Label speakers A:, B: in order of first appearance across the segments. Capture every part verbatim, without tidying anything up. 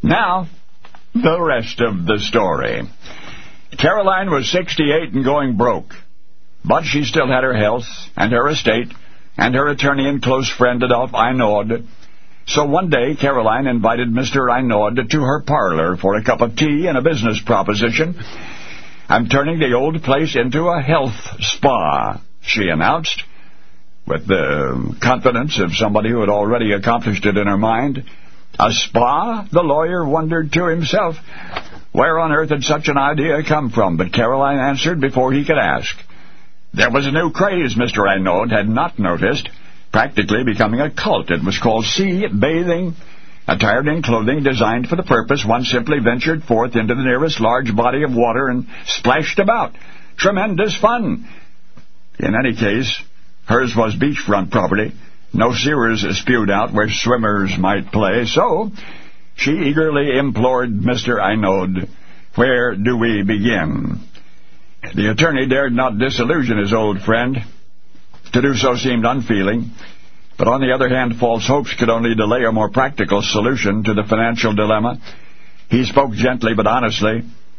A: Now, the rest of the story. Caroline was sixty-eight and going broke, but she still had her health and her estate and her attorney and close friend Adolphe Einaud. So one day, Caroline invited Mister Einaud to her parlor for a cup of tea and a business proposition. "I'm turning the old place into a health spa," she announced, with the confidence of somebody who had already accomplished it in her mind. A spa? The lawyer wondered to himself. Where on earth had such an idea come from? But Caroline answered before he could ask. There was a new craze Mister Einaud had not noticed, practically becoming a cult. It was called sea bathing. Attired in clothing designed for the purpose, one simply ventured forth into the nearest large body of water and splashed about. Tremendous fun. In any case, hers was beachfront property. No sewers spewed out where swimmers might play, so she eagerly implored Mister Einaud, "Where do we begin?" The attorney dared not disillusion his old friend. To do so seemed unfeeling, but on the other hand, false hopes could only delay a more practical solution to the financial dilemma. He spoke gently but honestly.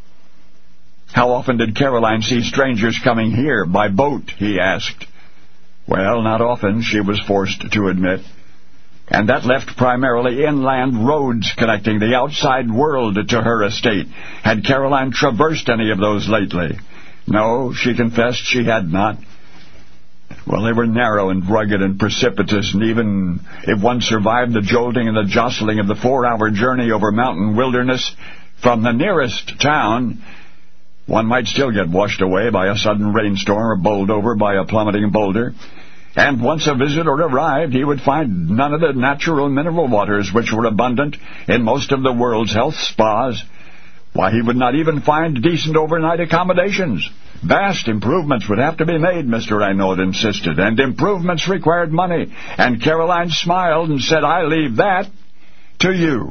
A: How often did Caroline see strangers coming here by boat, he asked. Well, not often, she was forced to admit. And that left primarily inland roads connecting the outside world to her estate. Had Caroline traversed any of those lately? No, she confessed she had not. Well, they were narrow and rugged and precipitous, and even if one survived the jolting and the jostling of the four-hour journey over mountain wilderness from the nearest town, one might still get washed away by a sudden rainstorm or bowled over by a plummeting boulder. And once a visitor arrived, he would find none of the natural mineral waters which were abundant in most of the world's health spas. Why, he would not even find decent overnight accommodations. Vast improvements would have to be made, Mister Einaud insisted, and improvements required money. And Caroline smiled and said, I leave that to you.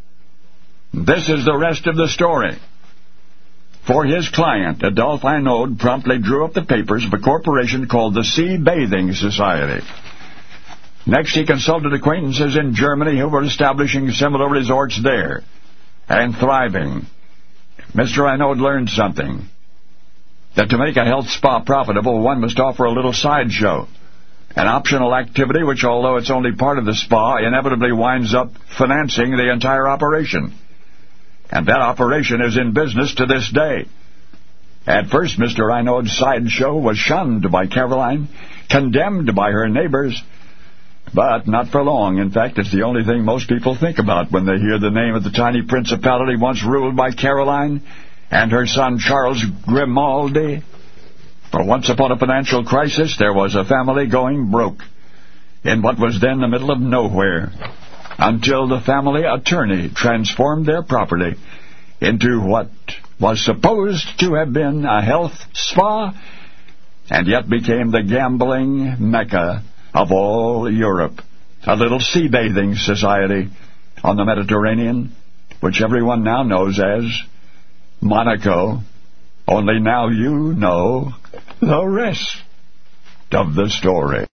A: This is the rest of the story. For his client, Adolphe Einaud promptly drew up the papers of a corporation called the Sea Bathing Society. Next, he consulted acquaintances in Germany who were establishing similar resorts there and thriving. Mister Einaud learned something. That to make a health spa profitable, one must offer a little sideshow, an optional activity which, although it's only part of the spa, inevitably winds up financing the entire operation. And that operation is in business to this day. At first, Mister Einaud's sideshow was shunned by Caroline, condemned by her neighbors, but not for long. In fact, it's the only thing most people think about when they hear the name of the tiny principality once ruled by Caroline and her son Charles Grimaldi. For once upon a financial crisis, there was a family going broke in what was then the middle of nowhere, until the family attorney transformed their property into what was supposed to have been a health spa, and yet became the gambling mecca of all Europe, a little sea bathing society on the Mediterranean, which everyone now knows as Monaco. Only now you know the rest of the story.